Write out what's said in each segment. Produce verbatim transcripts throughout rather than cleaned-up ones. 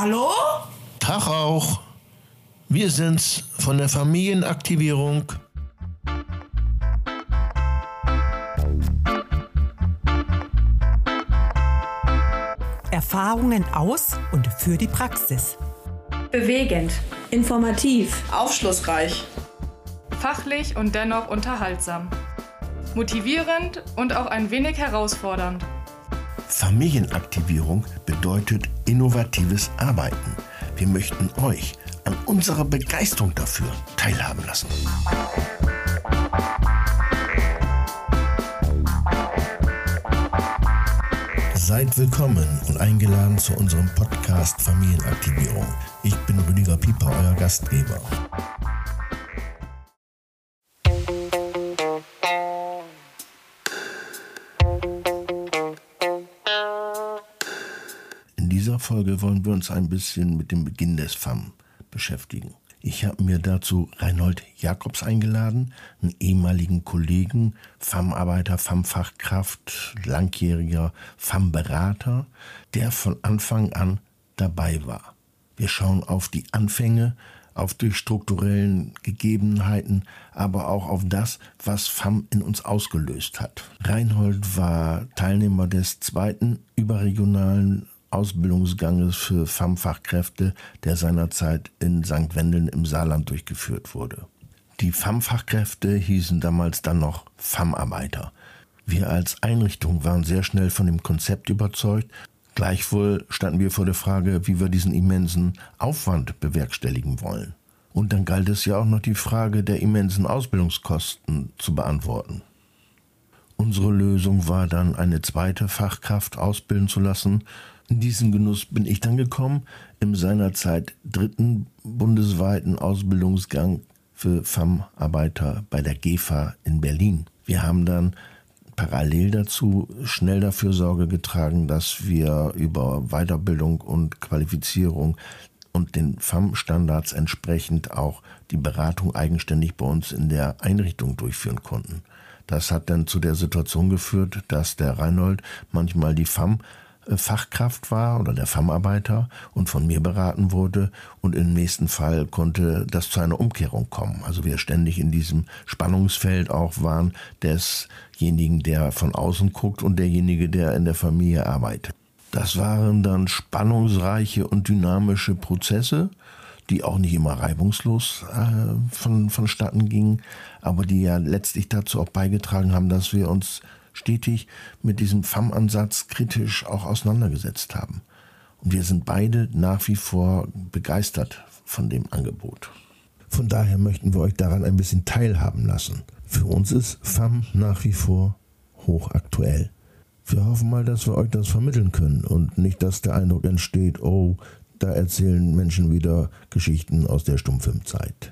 Hallo? Tag auch. Wir sind's von der Familienaktivierung. Erfahrungen aus und für die Praxis. Bewegend, informativ, aufschlussreich, fachlich und dennoch unterhaltsam, motivierend und auch ein wenig herausfordernd. Familienaktivierung bedeutet innovatives Arbeiten. Wir möchten euch an unserer Begeisterung dafür teilhaben lassen. Seid willkommen und eingeladen zu unserem Podcast Familienaktivierung. Ich bin Rüdiger Pieper, euer Gastgeber. In dieser Folge wollen wir uns ein bisschen mit dem Beginn des F A M beschäftigen. Ich habe mir dazu Reinhold Jacobs eingeladen, einen ehemaligen Kollegen, F A M-Arbeiter, F A M-Fachkraft, langjähriger F A M-Berater, der von Anfang an dabei war. Wir schauen auf die Anfänge, auf die strukturellen Gegebenheiten, aber auch auf das, was F A M in uns ausgelöst hat. Reinhold war Teilnehmer des zweiten überregionalen Ausbildungsganges für F A M-Fachkräfte, der seinerzeit in Sankt Wendeln im Saarland durchgeführt wurde. Die F A M-Fachkräfte hießen damals dann noch F A M-Arbeiter. Wir als Einrichtung waren sehr schnell von dem Konzept überzeugt. Gleichwohl standen wir vor der Frage, wie wir diesen immensen Aufwand bewerkstelligen wollen. Und dann galt es ja auch noch die Frage der immensen Ausbildungskosten zu beantworten. Unsere Lösung war dann, eine zweite Fachkraft ausbilden zu lassen. In diesen Genuss bin ich dann gekommen, im seinerzeit dritten bundesweiten Ausbildungsgang für F A M-Arbeiter bei der G E F A in Berlin. Wir haben dann parallel dazu schnell dafür Sorge getragen, dass wir über Weiterbildung und Qualifizierung und den F A M-Standards entsprechend auch die Beratung eigenständig bei uns in der Einrichtung durchführen konnten. Das hat dann zu der Situation geführt, dass der Reinhold manchmal die F A M-Fachkraft war oder der F A M-Arbeiter und von mir beraten wurde, und im nächsten Fall konnte das zu einer Umkehrung kommen. Also wir ständig in diesem Spannungsfeld auch waren desjenigen, der von außen guckt, und derjenige, der in der Familie arbeitet. Das waren dann spannungsreiche und dynamische Prozesse, die auch nicht immer reibungslos äh, von, vonstatten gingen, aber die ja letztlich dazu auch beigetragen haben, dass wir uns stetig mit diesem F A M-Ansatz kritisch auch auseinandergesetzt haben. Und wir sind beide nach wie vor begeistert von dem Angebot. Von daher möchten wir euch daran ein bisschen teilhaben lassen. Für uns ist F A M nach wie vor hochaktuell. Wir hoffen mal, dass wir euch das vermitteln können und nicht, dass der Eindruck entsteht, oh, da erzählen Menschen wieder Geschichten aus der Stummfilmzeit.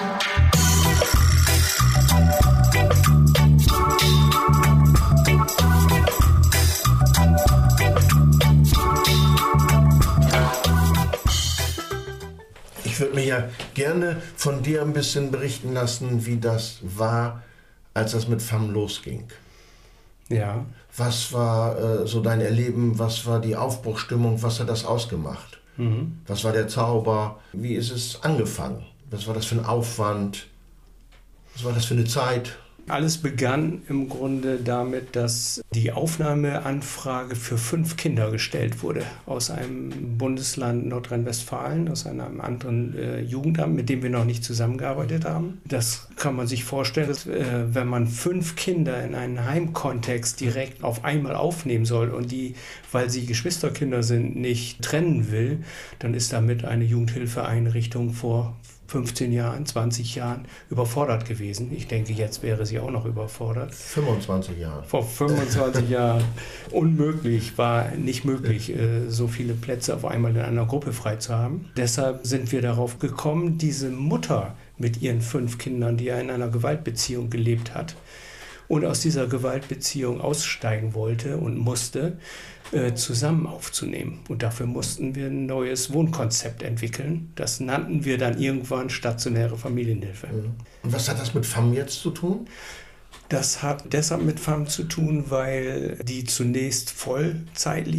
Ich würde mir ja gerne von dir ein bisschen berichten lassen, wie das war, als das mit F A M losging. Ja. Was war äh, so dein Erleben, was war die Aufbruchsstimmung, was hat das ausgemacht? Mhm. Was war der Zauber? Wie ist es angefangen? Was war das für ein Aufwand? Was war das für eine Zeit? Alles begann im Grunde damit, dass die Aufnahmeanfrage für fünf Kinder gestellt wurde aus einem Bundesland Nordrhein-Westfalen, aus einem anderen äh, Jugendamt, mit dem wir noch nicht zusammengearbeitet haben. Das kann man sich vorstellen, dass, äh, wenn man fünf Kinder in einen Heimkontext direkt auf einmal aufnehmen soll und die, weil sie Geschwisterkinder sind, nicht trennen will, dann ist damit eine Jugendhilfeeinrichtung vor fünfzehn Jahren, zwanzig Jahren überfordert gewesen. Ich denke, jetzt wäre sie auch noch überfordert. fünfundzwanzig Jahre. Vor fünfundzwanzig Jahren. Unmöglich, war nicht möglich, so viele Plätze auf einmal in einer Gruppe frei zu haben. Deshalb sind wir darauf gekommen, diese Mutter mit ihren fünf Kindern, die ja in einer Gewaltbeziehung gelebt hat und aus dieser Gewaltbeziehung aussteigen wollte und musste, äh, zusammen aufzunehmen. Und dafür mussten wir ein neues Wohnkonzept entwickeln. Das nannten wir dann irgendwann stationäre Familienhilfe. Und was hat das mit F A M jetzt zu tun? Das hat deshalb mit F A M zu tun, weil die zunächst vollzeitlich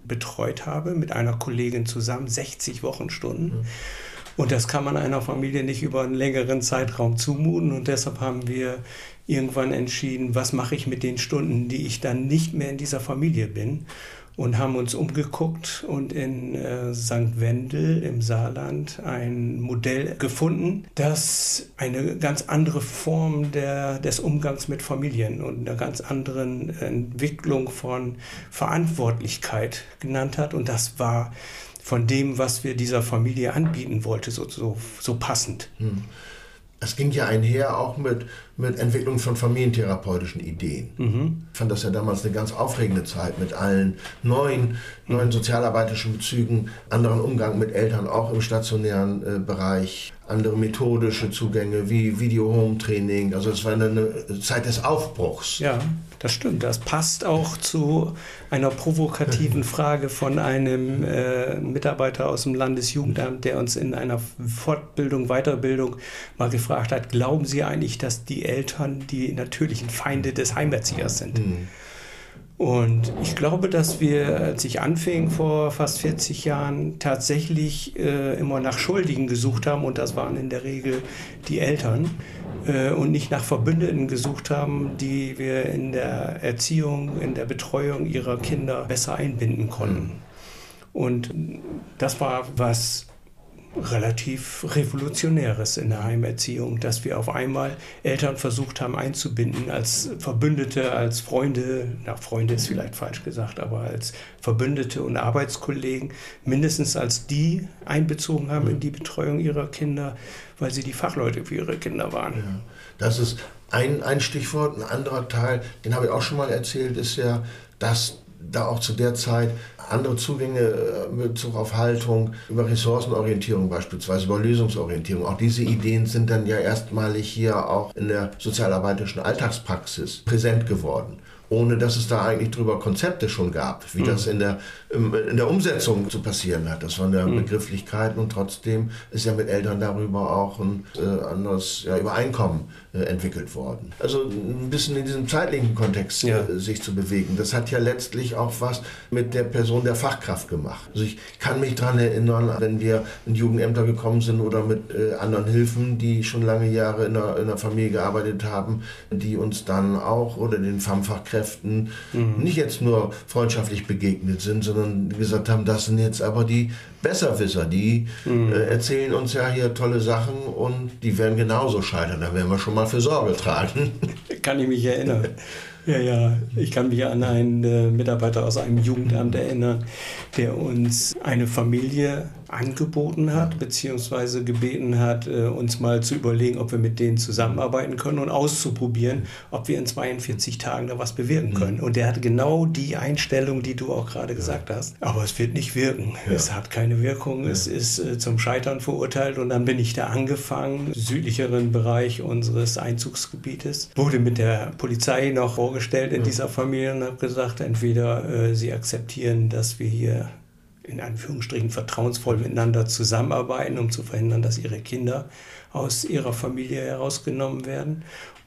betreut habe, mit einer Kollegin zusammen, sechzig Wochenstunden. Mhm. Und das kann man einer Familie nicht über einen längeren Zeitraum zumuten. Und deshalb haben wir irgendwann entschieden, was mache ich mit den Stunden, die ich dann nicht mehr in dieser Familie bin. Und haben uns umgeguckt und in äh, Sankt Wendel im Saarland ein Modell gefunden, das eine ganz andere Form der, des Umgangs mit Familien und eine ganz andere Entwicklung von Verantwortlichkeit genannt hat. Und das war von dem, was wir dieser Familie anbieten wollten, so, so, so passend. Hm. Es ging ja einher auch mit, mit Entwicklung von familientherapeutischen Ideen. Mhm. Ich fand das ja damals eine ganz aufregende Zeit mit allen neuen, neuen sozialarbeitischen Bezügen, anderen Umgang mit Eltern, auch im stationären äh, Bereich, andere methodische Zugänge wie Video-Home-Training. Also es war eine, eine Zeit des Aufbruchs. Ja, das stimmt. Das passt auch zu einer provokativen Frage von einem äh, Mitarbeiter aus dem Landesjugendamt, der uns in einer Fortbildung, Weiterbildung mal gefragt hat, glauben Sie eigentlich, dass die Eltern die natürlichen Feinde des Heimerziehers sind? Mhm. Und ich glaube, dass wir, als ich anfing vor fast vierzig Jahren, tatsächlich äh, immer nach Schuldigen gesucht haben, und das waren in der Regel die Eltern, äh, und nicht nach Verbündeten gesucht haben, die wir in der Erziehung, in der Betreuung ihrer Kinder besser einbinden konnten. Und das war was relativ Revolutionäres in der Heimerziehung, dass wir auf einmal Eltern versucht haben einzubinden als Verbündete, als Freunde, na Freunde ist vielleicht falsch gesagt, aber als Verbündete und Arbeitskollegen, mindestens als die einbezogen haben in die Betreuung ihrer Kinder, weil sie die Fachleute für ihre Kinder waren. Ja, das ist ein, ein Stichwort. Ein anderer Teil, den habe ich auch schon mal erzählt, ist ja, dass da auch zu der Zeit andere Zugänge in Bezug auf Haltung, über Ressourcenorientierung beispielsweise, über Lösungsorientierung. Auch diese Ideen sind dann ja erstmalig hier auch in der sozialarbeitischen Alltagspraxis präsent geworden, ohne dass es da eigentlich drüber Konzepte schon gab, wie mhm. das in der, in der Umsetzung zu passieren hat. Das waren ja mhm. Begrifflichkeiten, und trotzdem ist ja mit Eltern darüber auch ein äh, anderes ja, Übereinkommen äh, entwickelt worden. Also ein bisschen in diesem zeitlichen Kontext ja. äh, sich zu bewegen, das hat ja letztlich auch was mit der Person der Fachkraft gemacht. Also ich kann mich daran erinnern, wenn wir in Jugendämter gekommen sind oder mit äh, anderen Hilfen, die schon lange Jahre in der, in der Familie gearbeitet haben, die uns dann auch oder den F A M-Fachkräften mhm. nicht jetzt nur freundschaftlich begegnet sind, sondern gesagt haben, das sind jetzt aber die Besserwisser, die mhm. äh, erzählen uns ja hier tolle Sachen und die werden genauso scheitern. Da werden wir schon mal für Sorge tragen. Kann ich mich erinnern. Ja, ja, ich kann mich an einen äh, Mitarbeiter aus einem Jugendamt erinnern, der uns eine Familie angeboten hat, beziehungsweise gebeten hat, äh, uns mal zu überlegen, ob wir mit denen zusammenarbeiten können und auszuprobieren, ob wir in zweiundvierzig Tagen da was bewirken können. Und der hat genau die Einstellung, die du auch gerade gesagt hast. Aber es wird nicht wirken. Ja. Es hat keine Wirkung. Ja. Es ist äh, zum Scheitern verurteilt. Und dann bin ich da angefangen, im südlicheren Bereich unseres Einzugsgebietes, wurde mit der Polizei noch vorgestellt in dieser Familie und habe gesagt, entweder äh, sie akzeptieren, dass wir hier in Anführungsstrichen vertrauensvoll miteinander zusammenarbeiten, um zu verhindern, dass ihre Kinder aus ihrer Familie herausgenommen werden,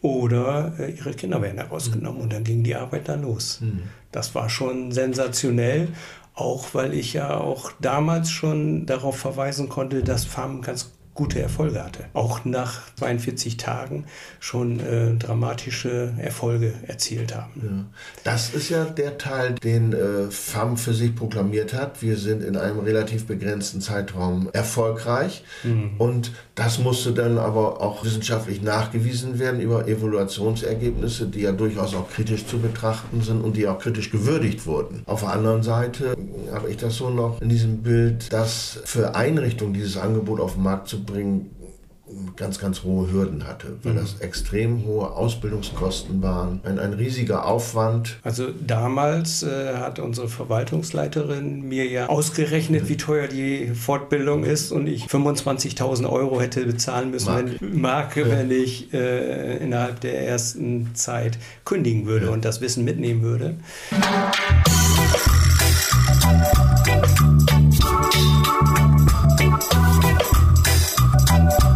oder äh, ihre Kinder werden herausgenommen. Und dann ging die Arbeit da los. Mhm. Das war schon sensationell, auch weil ich ja auch damals schon darauf verweisen konnte, dass F A M ganz gute Erfolge hatte. Auch nach zweiundvierzig Tagen schon äh, dramatische Erfolge erzielt haben. Ja. Das ist ja der Teil, den äh, F A M für sich proklamiert hat. Wir sind in einem relativ begrenzten Zeitraum erfolgreich. Mhm. Und das musste dann aber auch wissenschaftlich nachgewiesen werden über Evaluationsergebnisse, die ja durchaus auch kritisch zu betrachten sind und die auch kritisch gewürdigt wurden. Auf der anderen Seite habe ich das so noch in diesem Bild, dass für Einrichtungen dieses Angebot auf den Markt zu bringen, ganz, ganz hohe Hürden hatte, weil das extrem hohe Ausbildungskosten waren, ein, ein riesiger Aufwand. Also damals äh, hat unsere Verwaltungsleiterin mir ja ausgerechnet, wie teuer die Fortbildung ist, und ich fünfundzwanzigtausend Euro hätte bezahlen müssen, Mark, wenn, Mark, ja. wenn ich äh, innerhalb der ersten Zeit kündigen würde ja. und das Wissen mitnehmen würde.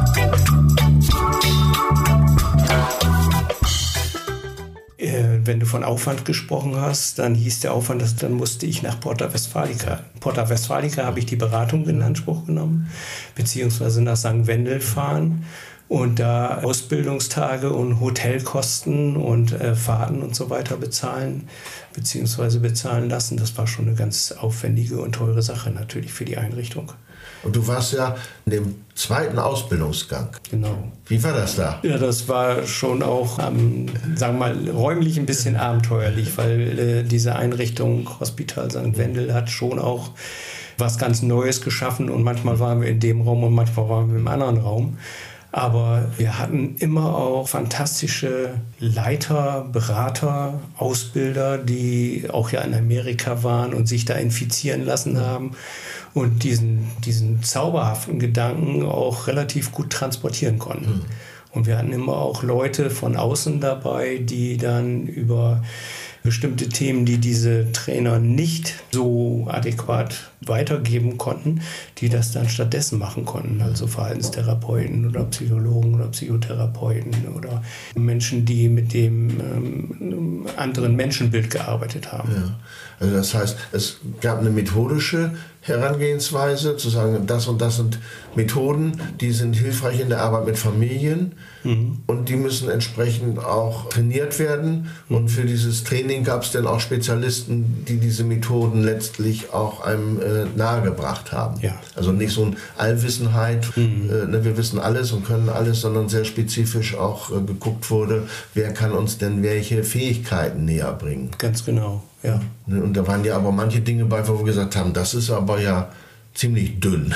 Wenn du von Aufwand gesprochen hast, dann hieß der Aufwand, dass, dann musste ich nach Porta Westfalica. Porta Westfalica habe ich die Beratung in Anspruch genommen, beziehungsweise nach Sankt Wendel fahren und da Ausbildungstage und Hotelkosten und äh, Fahrten und so weiter bezahlen, beziehungsweise bezahlen lassen. Das war schon eine ganz aufwendige und teure Sache natürlich für die Einrichtung. Und du warst ja in dem zweiten Ausbildungsgang. Genau. Wie war das da? Ja, das war schon auch, ähm, sagen wir mal, räumlich ein bisschen abenteuerlich, weil äh, diese Einrichtung Hospital Sankt Wendel hat schon auch was ganz Neues geschaffen und manchmal waren wir in dem Raum und manchmal waren wir im anderen Raum. Aber wir hatten immer auch fantastische Leiter, Berater, Ausbilder, die auch ja in Amerika waren und sich da infizieren lassen haben und diesen, diesen zauberhaften Gedanken auch relativ gut transportieren konnten. Mhm. Und wir hatten immer auch Leute von außen dabei, die dann über bestimmte Themen, die diese Trainer nicht so adäquat weitergeben konnten, die das dann stattdessen machen konnten. Also Verhaltenstherapeuten oder Psychologen oder Psychotherapeuten oder Menschen, die mit dem ähm, anderen Menschenbild gearbeitet haben. Ja. Also das heißt, es gab eine methodische Herangehensweise, zu sagen, das und das sind Methoden, die sind hilfreich in der Arbeit mit Familien mhm. und die müssen entsprechend auch trainiert werden. Mhm. Und für dieses Training gab es dann auch Spezialisten, die diese Methoden letztlich auch einem äh, nahegebracht haben. Ja. Also nicht so eine Allwissenheit, mhm. äh, ne, wir wissen alles und können alles, sondern sehr spezifisch auch äh, geguckt wurde, wer kann uns denn welche Fähigkeiten näher bringen. Ganz genau. Ja. Und da waren ja aber manche Dinge bei, wo wir gesagt haben, das ist aber ja ziemlich dünn.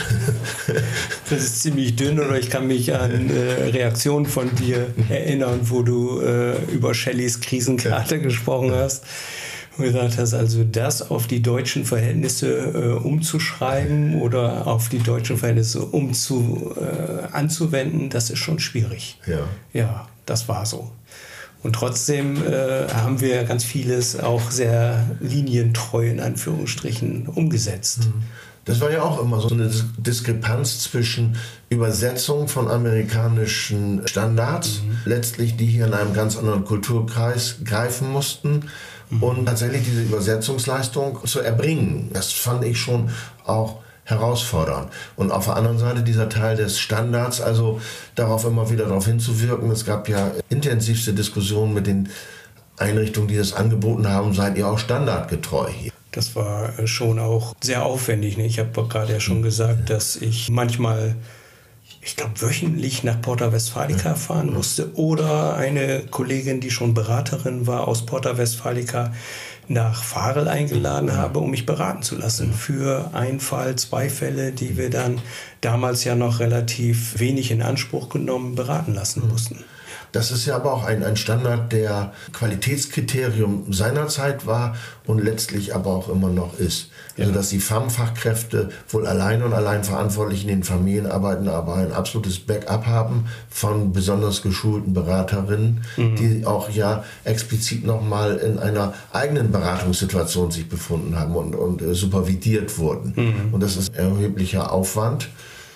Das ist ziemlich dünn, oder ich kann mich an äh, Reaktionen von dir erinnern, wo du äh, über Shelleys Krisenkarte gesprochen hast und gesagt hast, also das auf die deutschen Verhältnisse äh, umzuschreiben oder auf die deutschen Verhältnisse umzu, äh, anzuwenden, das ist schon schwierig. Ja, ja, das war so. Und trotzdem äh, haben wir ganz vieles auch sehr linientreu in Anführungsstrichen umgesetzt. Das war ja auch immer so eine Diskrepanz zwischen Übersetzung von amerikanischen Standards, mhm. letztlich die hier in einem ganz anderen Kulturkreis greifen mussten, mhm. und tatsächlich diese Übersetzungsleistung zu erbringen. Das fand ich schon auch herausfordernd. Und auf der anderen Seite dieser Teil des Standards, also darauf immer wieder darauf hinzuwirken. Es gab ja intensivste Diskussionen mit den Einrichtungen, die das angeboten haben, seid ihr auch standardgetreu hier. Das war schon auch sehr aufwendig. Ich habe gerade ja schon gesagt, dass ich manchmal, ich glaube, wöchentlich nach Porta Westfalica fahren musste oder eine Kollegin, die schon Beraterin war aus Porta Westfalica, nach Farel eingeladen habe, um mich beraten zu lassen für einen Fall, zwei Fälle, die wir dann damals ja noch relativ wenig in Anspruch genommen beraten lassen mussten. Das ist ja aber auch ein, ein Standard, der Qualitätskriterium seinerzeit war und letztlich aber auch immer noch ist. Also dass die F A M-Fachkräfte wohl allein und allein verantwortlich in den Familien arbeiten, aber ein absolutes Backup haben von besonders geschulten Beraterinnen, mhm. die auch ja explizit nochmal in einer eigenen Beratungssituation sich befunden haben und, und äh, supervidiert wurden. Mhm. Und das ist erheblicher Aufwand.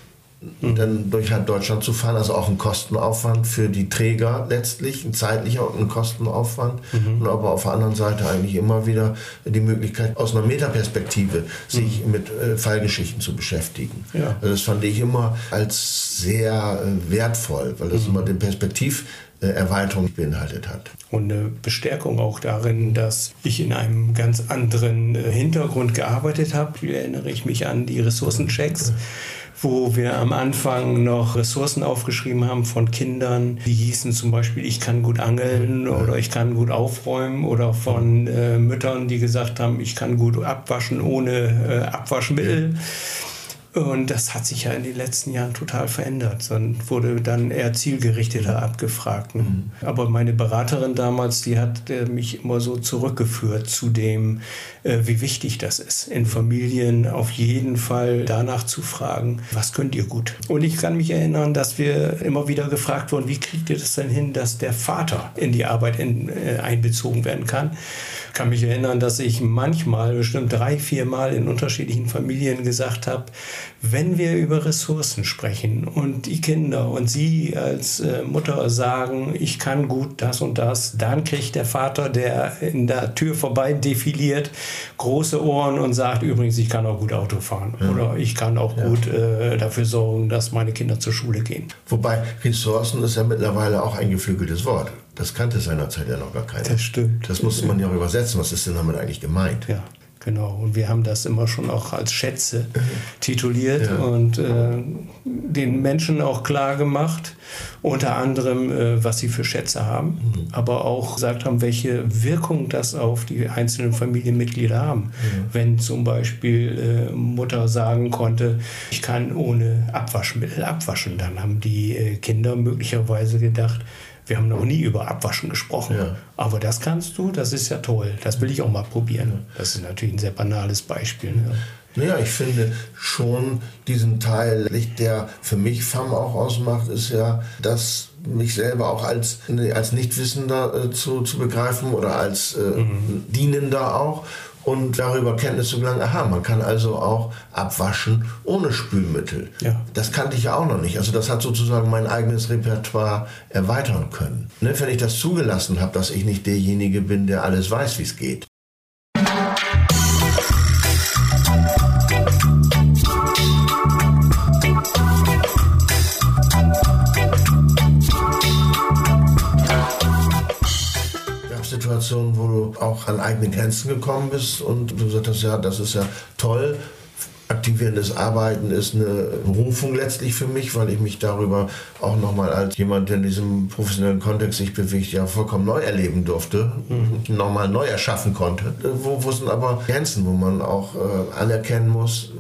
Und dann durch halt Deutschland zu fahren, also auch ein Kostenaufwand für die Träger letztlich, ein zeitlicher und ein Kostenaufwand, mhm. und aber auf der anderen Seite eigentlich immer wieder die Möglichkeit, aus einer Metaperspektive sich mhm. mit äh, Fallgeschichten zu beschäftigen. Ja. Also das fand ich immer als sehr äh, wertvoll, weil das mhm. immer den Perspektiverweiterung beinhaltet hat. Und eine Bestärkung auch darin, dass ich in einem ganz anderen äh, Hintergrund gearbeitet habe. Hier erinnere ich mich an die Ressourcenchecks, wo wir am Anfang noch Ressourcen aufgeschrieben haben von Kindern, die hießen zum Beispiel, ich kann gut angeln oder ich kann gut aufräumen, oder von äh, Müttern, die gesagt haben, ich kann gut abwaschen ohne äh, Abwaschmittel. Und das hat sich ja in den letzten Jahren total verändert. Dann wurde dann eher zielgerichteter abgefragt. Ne? Mhm. Aber meine Beraterin damals, die hat äh, mich immer so zurückgeführt zu dem, äh, wie wichtig das ist, in Familien auf jeden Fall danach zu fragen, was könnt ihr gut? Und ich kann mich erinnern, dass wir immer wieder gefragt wurden, wie kriegt ihr das denn hin, dass der Vater in die Arbeit in, äh, einbezogen werden kann? Ich kann mich erinnern, dass ich manchmal, bestimmt drei, vier Mal in unterschiedlichen Familien gesagt habe, wenn wir über Ressourcen sprechen und die Kinder und Sie als äh, Mutter sagen, ich kann gut das und das, dann kriegt der Vater, der in der Tür vorbei defiliert, große Ohren und sagt, übrigens, ich kann auch gut Auto fahren. Ja. Oder ich kann auch ja. gut äh, dafür sorgen, dass meine Kinder zur Schule gehen. Wobei Ressourcen ist ja mittlerweile auch ein geflügeltes Wort. Das kannte seinerzeit ja noch gar keiner. Das stimmt. Das musste man ja auch übersetzen. Was ist denn damit eigentlich gemeint? Ja, genau. Und wir haben das immer schon auch als Schätze tituliert ja. und äh, den Menschen auch klar gemacht, unter anderem, äh, was sie für Schätze haben, mhm. aber auch gesagt haben, welche Wirkung das auf die einzelnen Familienmitglieder haben. Mhm. Wenn zum Beispiel äh, Mutter sagen konnte, ich kann ohne Abwaschmittel abwaschen, dann haben die äh, Kinder möglicherweise gedacht, wir haben noch nie über Abwaschen gesprochen, ja. aber das kannst du, das ist ja toll, das will ich auch mal probieren. Das ist natürlich ein sehr banales Beispiel. Ne? Naja, ich finde schon diesen Teil, der für mich F A M auch ausmacht, ist ja, dass mich selber auch als, als Nichtwissender äh, zu, zu begreifen oder als äh, mhm. Dienender auch. Und darüber Kenntnis zu gelangen, aha, man kann also auch abwaschen ohne Spülmittel. Ja. Das kannte ich ja auch noch nicht. Also das hat sozusagen mein eigenes Repertoire erweitern können. Ne, wenn ich das zugelassen habe, dass ich nicht derjenige bin, der alles weiß, wie es geht. Situationen, wo du auch an eigene Grenzen gekommen bist und du gesagt hast, ja, das ist ja toll. Aktivierendes Arbeiten ist eine Berufung letztlich für mich, weil ich mich darüber auch nochmal als jemand, der in diesem professionellen Kontext sich bewegt, ja vollkommen neu erleben durfte, mhm. nochmal neu erschaffen konnte. Wo, wo sind aber Grenzen, wo man auch äh, anerkennen muss,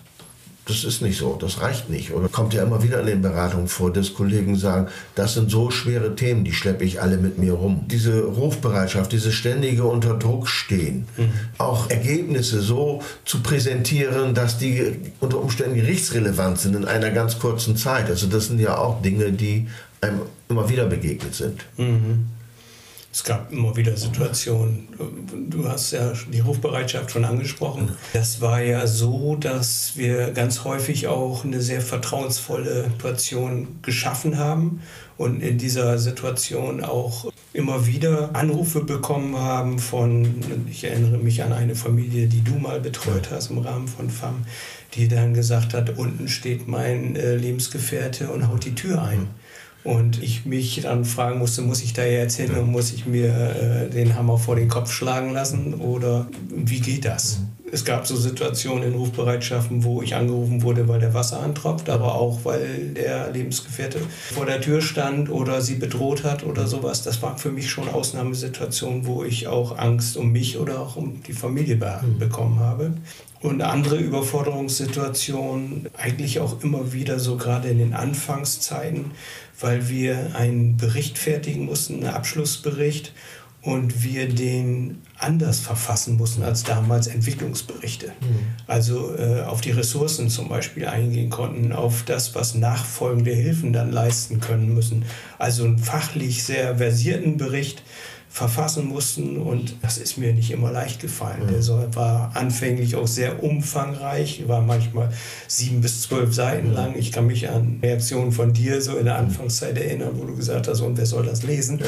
das ist nicht so, das reicht nicht. Oder kommt ja immer wieder in den Beratungen vor, dass Kollegen sagen, das sind so schwere Themen, die schleppe ich alle mit mir rum. Diese Rufbereitschaft, dieses ständige unter Druck stehen, mhm. auch Ergebnisse so zu präsentieren, dass die unter Umständen gerichtsrelevant sind in einer ganz kurzen Zeit. Also das sind ja auch Dinge, die einem immer wieder begegnet sind. Mhm. Es gab immer wieder Situationen, du hast ja die Rufbereitschaft schon angesprochen. Das war ja so, dass wir ganz häufig auch eine sehr vertrauensvolle Situation geschaffen haben und in dieser Situation auch immer wieder Anrufe bekommen haben von, ich erinnere mich an eine Familie, die du mal betreut hast im Rahmen von F A M, die dann gesagt hat, unten steht mein äh, Lebensgefährte und haut die Tür ein. Und ich mich dann fragen musste, muss ich da jetzt hin und muss ich mir äh, den Hammer vor den Kopf schlagen lassen oder wie geht das? Mhm. Es gab so Situationen in Rufbereitschaften, wo ich angerufen wurde, weil der Wasserhahn tropft, aber auch, weil der Lebensgefährte vor der Tür stand oder sie bedroht hat oder sowas. Das war für mich schon Ausnahmesituationen, wo ich auch Angst um mich oder auch um die Familie be- mhm. bekommen habe. Und andere Überforderungssituationen, eigentlich auch immer wieder so gerade in den Anfangszeiten, weil wir einen Bericht fertigen mussten, einen Abschlussbericht, und wir den anders verfassen mussten als damals Entwicklungsberichte. Mhm. Also äh, auf die Ressourcen zum Beispiel eingehen konnten, auf das, was nachfolgende Hilfen dann leisten können müssen. Also einen fachlich sehr versierten Bericht verfassen mussten, und das ist mir nicht immer leicht gefallen. Mhm. Der war anfänglich auch sehr umfangreich, war manchmal sieben bis zwölf Seiten lang. Ich kann mich an Reaktionen von dir so in der Anfangszeit erinnern, wo du gesagt hast, und wer soll das lesen? Ja.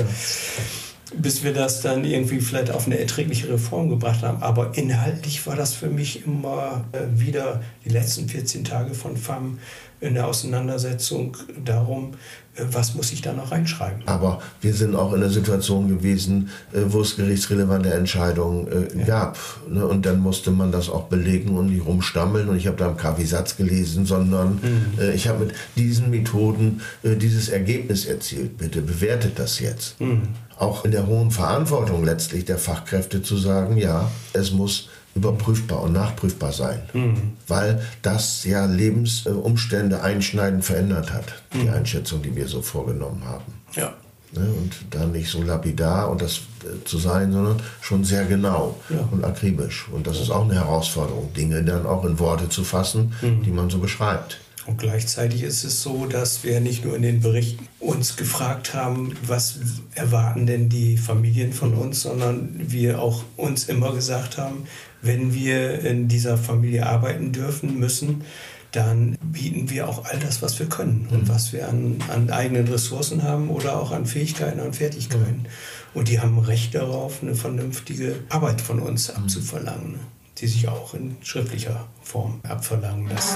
Bis wir das dann irgendwie vielleicht auf eine erträglichere Form gebracht haben. Aber inhaltlich war das für mich immer äh, wieder die letzten vierzehn Tage von F A M in der Auseinandersetzung darum, äh, was muss ich da noch reinschreiben. Aber wir sind auch in der Situation gewesen, äh, wo es gerichtsrelevante Entscheidungen äh, ja. gab. Ne? Und dann musste man das auch belegen und nicht rumstammeln. Und ich habe da einen Kaffeesatz gelesen, sondern mhm. äh, ich habe mit diesen Methoden äh, dieses Ergebnis erzielt. Bitte bewertet das jetzt. Mhm. Auch in der hohen Verantwortung letztlich der Fachkräfte zu sagen, ja, es muss überprüfbar und nachprüfbar sein, mhm. weil das ja Lebensumstände einschneidend verändert hat, die mhm. Einschätzung, die wir so vorgenommen haben. Ja. Und da nicht so lapidar und das zu sein, sondern schon sehr genau ja. und akribisch. Und das ist auch eine Herausforderung, Dinge dann auch in Worte zu fassen, mhm. die man so beschreibt. Und gleichzeitig ist es so, dass wir nicht nur in den Berichten uns gefragt haben, was erwarten denn die Familien von uns, sondern wir auch uns immer gesagt haben, wenn wir in dieser Familie arbeiten dürfen, müssen, dann bieten wir auch all das, was wir können und was wir an, an eigenen Ressourcen haben oder auch an Fähigkeiten und Fertigkeiten. Und die haben Recht darauf, eine vernünftige Arbeit von uns abzuverlangen, die sich auch in schriftlicher Form abverlangen lässt.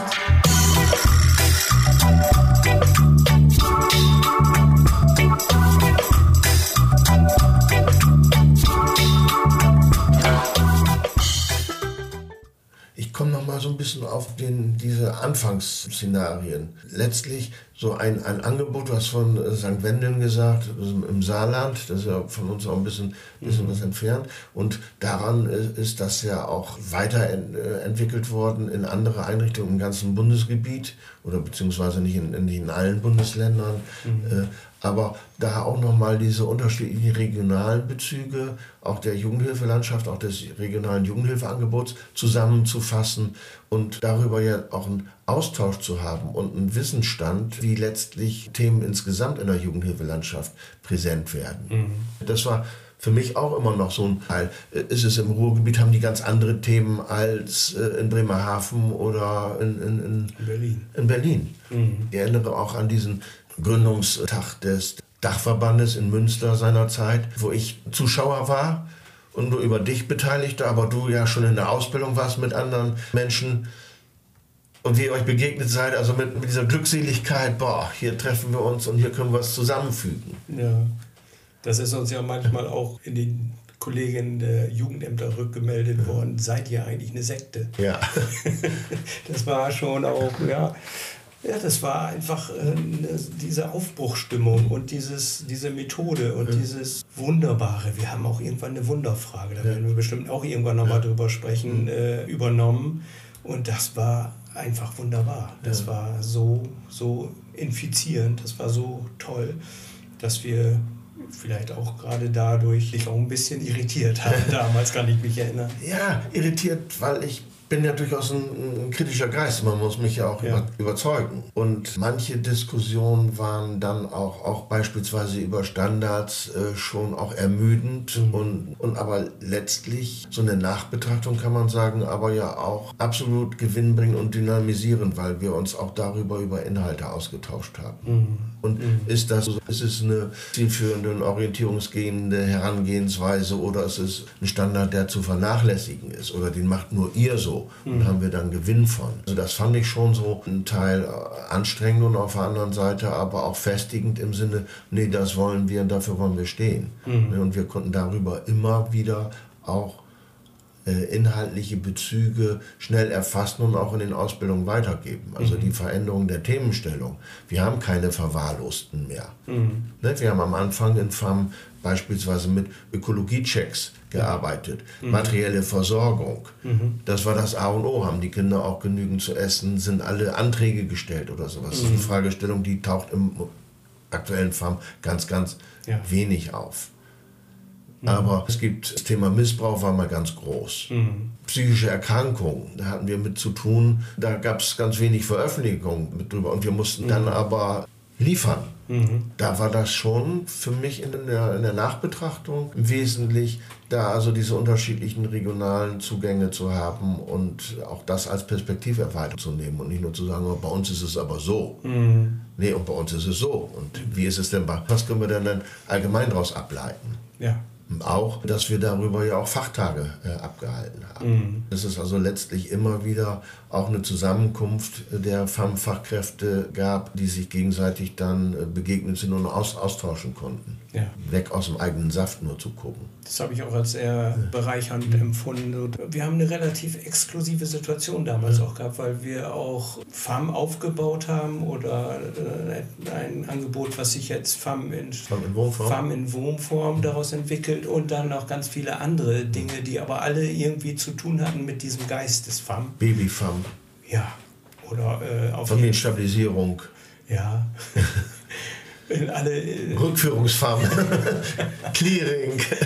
Ich komme noch mal so ein bisschen auf den, diese Anfangsszenarien. Letztlich so ein, ein Angebot, du hast von Sankt Wendeln gesagt, im Saarland, das ist ja von uns auch ein bisschen, bisschen mhm. was entfernt. Und daran ist das ja auch weiterentwickelt worden in andere Einrichtungen im ganzen Bundesgebiet oder beziehungsweise nicht in, nicht in allen Bundesländern. Mhm. Aber da auch nochmal diese unterschiedlichen regionalen Bezüge, auch der Jugendhilfelandschaft, auch des regionalen Jugendhilfeangebots zusammenzufassen und darüber ja auch einen Austausch zu haben und einen Wissensstand, wie letztlich Themen insgesamt in der Jugendhilfelandschaft präsent werden. Mhm. Das war für mich auch immer noch so ein Teil. Ist es im Ruhrgebiet, haben die ganz andere Themen als in Bremerhaven oder in, in, in Berlin. In Berlin. Mhm. Ich erinnere auch an diesen Gründungstag des Dachverbandes in Münster seinerzeit, wo ich Zuschauer war und nur über dich Beteiligter, aber du ja schon in der Ausbildung warst mit anderen Menschen und wie ihr euch begegnet seid, also mit, mit dieser Glückseligkeit, boah, hier treffen wir uns und hier können wir es zusammenfügen. Ja, das ist uns ja manchmal auch in den Kolleginnen der Jugendämter rückgemeldet worden, seid ihr eigentlich eine Sekte? Ja. Das war schon auch, ja... Ja, das war einfach äh, diese Aufbruchsstimmung und dieses, diese Methode und ja. dieses Wunderbare. Wir haben auch irgendwann eine Wunderfrage, da werden wir bestimmt auch irgendwann nochmal ja. drüber sprechen, äh, übernommen. Und das war einfach wunderbar. Das ja. war so, so infizierend, das war so toll, dass wir vielleicht auch gerade dadurch sich auch ein bisschen irritiert haben. Damals kann ich mich erinnern. Ja, irritiert, weil ich bin ja durchaus ein, ein kritischer Geist, man muss mich ja auch ja. über, überzeugen. Und manche Diskussionen waren dann auch, auch beispielsweise über Standards äh, schon auch ermüdend mhm. und, und aber letztlich so eine Nachbetrachtung kann man sagen, aber ja auch absolut gewinnbringend und dynamisierend, weil wir uns auch darüber über Inhalte ausgetauscht haben. Mhm. Und mhm. ist das, ist es eine zielführende und orientierungsgehende Herangehensweise oder ist es ein Standard, der zu vernachlässigen ist oder den macht nur ihr so? Und mhm. haben wir dann Gewinn von. Also das fand ich schon so ein Teil anstrengend und auf der anderen Seite aber auch festigend im Sinne, nee, das wollen wir und dafür wollen wir stehen. Mhm. Und wir konnten darüber immer wieder auch äh, inhaltliche Bezüge schnell erfassen und auch in den Ausbildungen weitergeben. Also mhm. die Veränderung der Themenstellung. Wir haben keine Verwahrlosten mehr. Mhm. Ne, wir haben am Anfang in F A M beispielsweise mit Ökologiechecks gearbeitet, mhm. materielle Versorgung. Mhm. Das war das A und O. Haben die Kinder auch genügend zu essen? Sind alle Anträge gestellt oder sowas? Mhm. Das ist eine Fragestellung, die taucht im aktuellen F A M ganz, ganz ja. wenig auf. Mhm. Aber es gibt das Thema Missbrauch war mal ganz groß. Mhm. Psychische Erkrankungen, da hatten wir mit zu tun. Da gab es ganz wenig Veröffentlichungen mit drüber und wir mussten mhm. dann aber liefern. Mhm. Da war das schon für mich in der, in der Nachbetrachtung wesentlich, da also diese unterschiedlichen regionalen Zugänge zu haben und auch das als Perspektiverweiterung zu nehmen und nicht nur zu sagen, oh, bei uns ist es aber so. Mhm. Nee, und bei uns ist es so. Und wie ist es denn bei, was können wir denn dann allgemein daraus ableiten? Ja. Auch, dass wir darüber ja auch Fachtage äh, abgehalten haben. Mhm. Das ist also letztlich immer wieder auch eine Zusammenkunft der F A M-Fachkräfte gab, die sich gegenseitig dann äh, begegnet sind und aus, austauschen konnten. Ja. Weg aus dem eigenen Saft nur zu gucken. Das habe ich auch als sehr bereichernd mhm. empfunden. Wir haben eine relativ exklusive Situation damals mhm. auch gehabt, weil wir auch F A M aufgebaut haben oder äh, ein Angebot, was sich jetzt F A M in, F A M in Wohnform, F A M in Wohnform daraus entwickelt und dann noch ganz viele andere Dinge, die aber alle irgendwie zu tun hatten mit diesem Geist des F A M. Baby-F A M. Ja. Oder äh, auf Familienstabilisierung. Ja. In alle, äh, Rückführungsf A M. Clearing.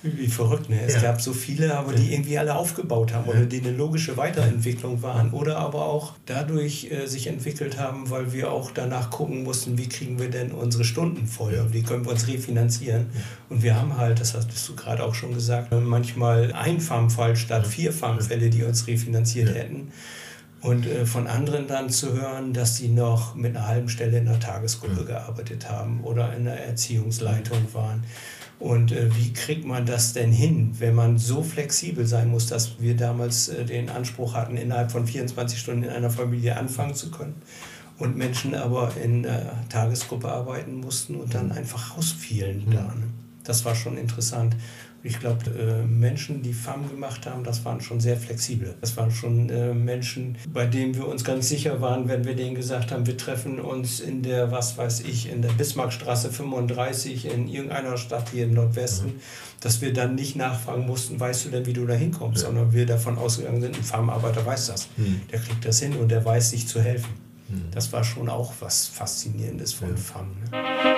Wie verrückt, ne? Es ja. gab so viele, aber die irgendwie alle aufgebaut haben oder die eine logische Weiterentwicklung waren oder aber auch dadurch äh, sich entwickelt haben, weil wir auch danach gucken mussten, wie kriegen wir denn unsere Stunden voll und wie können wir uns refinanzieren. Und wir haben halt, das hast du gerade auch schon gesagt, manchmal ein Farmfall statt vier Farmfälle, die uns refinanziert hätten. Und äh, von anderen dann zu hören, dass sie noch mit einer halben Stelle in einer Tagesgruppe gearbeitet haben oder in der Erziehungsleitung waren. Und äh, wie kriegt man das denn hin, wenn man so flexibel sein muss, dass wir damals äh, den Anspruch hatten, innerhalb von vierundzwanzig Stunden in einer Familie anfangen zu können und Menschen aber in der Tagesgruppe arbeiten mussten und dann einfach rausfielen da. Ne? Das war schon interessant. Ich glaube, äh, Menschen, die F A M gemacht haben, das waren schon sehr flexibel. Das waren schon äh, Menschen, bei denen wir uns ganz sicher waren, wenn wir denen gesagt haben, wir treffen uns in der, was weiß ich, in der Bismarckstraße fünfunddreißig in irgendeiner Stadt hier im Nordwesten, mhm. dass wir dann nicht nachfragen mussten, weißt du denn, wie du da hinkommst, ja. sondern wir davon ausgegangen sind, ein F A M-Arbeiter weiß das. Mhm. Der kriegt das hin und der weiß, sich zu helfen. Mhm. Das war schon auch was Faszinierendes von ja. F A M. Ne?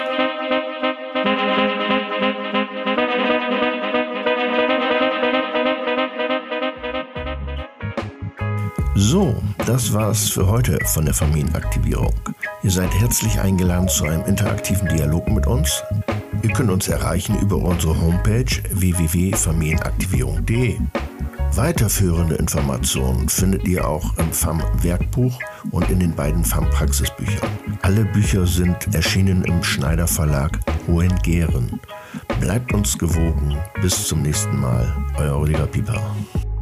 So, das war's für heute von der Familienaktivierung. Ihr seid herzlich eingeladen zu einem interaktiven Dialog mit uns. Ihr könnt uns erreichen über unsere Homepage w w w punkt familienaktivierung punkt de. Weiterführende Informationen findet ihr auch im F A M-Werkbuch und in den beiden F A M-Praxisbüchern. Alle Bücher sind erschienen im Schneider Verlag Hohengehren. Bleibt uns gewogen. Bis zum nächsten Mal. Euer Rüdiger Pieper.